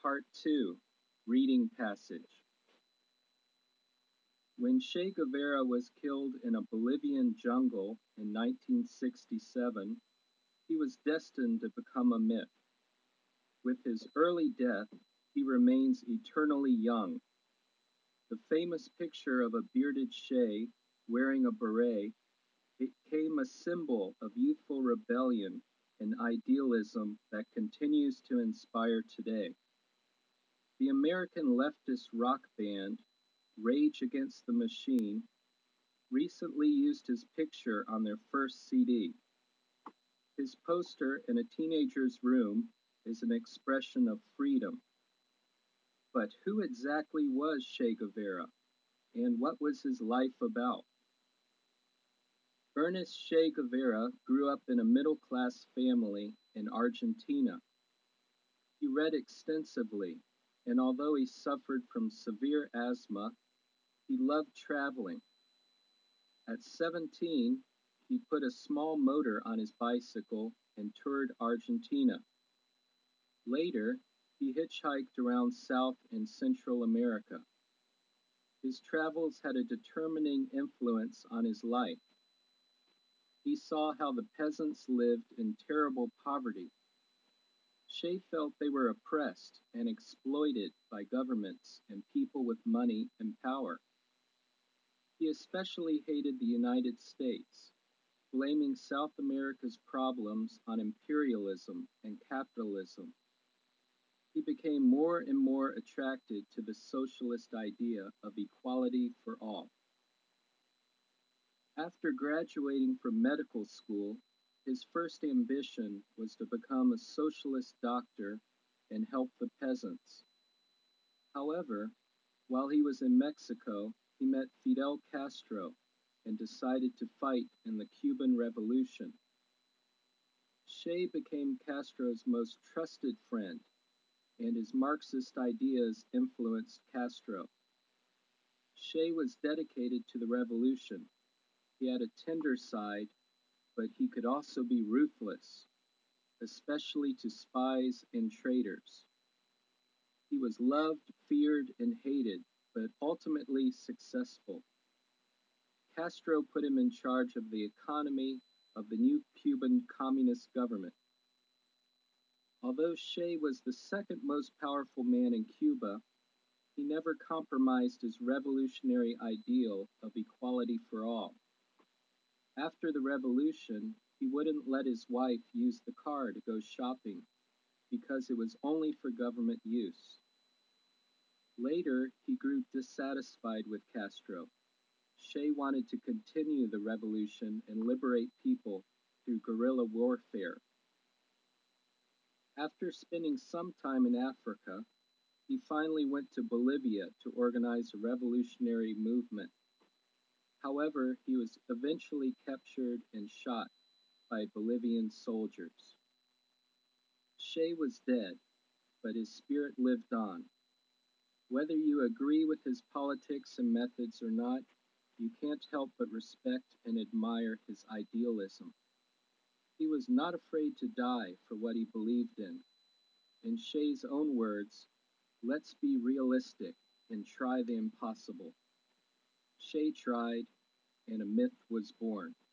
Part 2, Reading Passage. When Che Guevara was killed in a Bolivian jungle in 1967, he was destined to become a myth. With his early death, he remains eternally young. The famous picture of a bearded Che wearing a beret became a symbol of youthful rebellion and idealism that continues to inspire today. The American leftist rock band Rage Against the Machine recently used his picture on their first CD. His poster in a teenager's room is an expression of freedom. But who exactly was Che Guevara, and what was his life about? Ernest Che Guevara grew up in a middle-class family in Argentina. He read extensively, and although he suffered from severe asthma, he loved traveling. At 17, he put a small motor on his bicycle and toured Argentina. Later, he hitchhiked around South and Central America. His travels had a determining influence on his life. He saw how the peasants lived in terrible poverty. Che felt they were oppressed and exploited by governments and people with money and power. He especially hated the United States, blaming South America's problems on imperialism and capitalism. He became more and more attracted to the socialist idea of equality for all. After graduating from medical school, his first ambition was to become a socialist doctor and help the peasants. However, while he was in Mexico, he met Fidel Castro and decided to fight in the Cuban Revolution. Che became Castro's most trusted friend, and his Marxist ideas influenced Castro. Che was dedicated to the revolution. He had a tender side, but he could also be ruthless, especially to spies and traitors. He was loved, feared, and hated, but ultimately successful. Castro put him in charge of the economy of the new Cuban Communist government. Although Che was the second most powerful man in Cuba, he never compromised his revolutionary ideal of equality for all. After the revolution, he wouldn't let his wife use the car to go shopping because it was only for government use. Later, he grew dissatisfied with Castro. Che wanted to continue the revolution and liberate people through guerrilla warfare. After spending some time in Africa, he finally went to Bolivia to organize a revolutionary movement. However, he was eventually captured and shot by Bolivian soldiers. Che was dead, but his spirit lived on. Whether you agree with his politics and methods or not, you can't help but respect and admire his idealism. He was not afraid to die for what he believed in. In Che's own words, let's be realistic and try the impossible. Che tried, and a myth was born.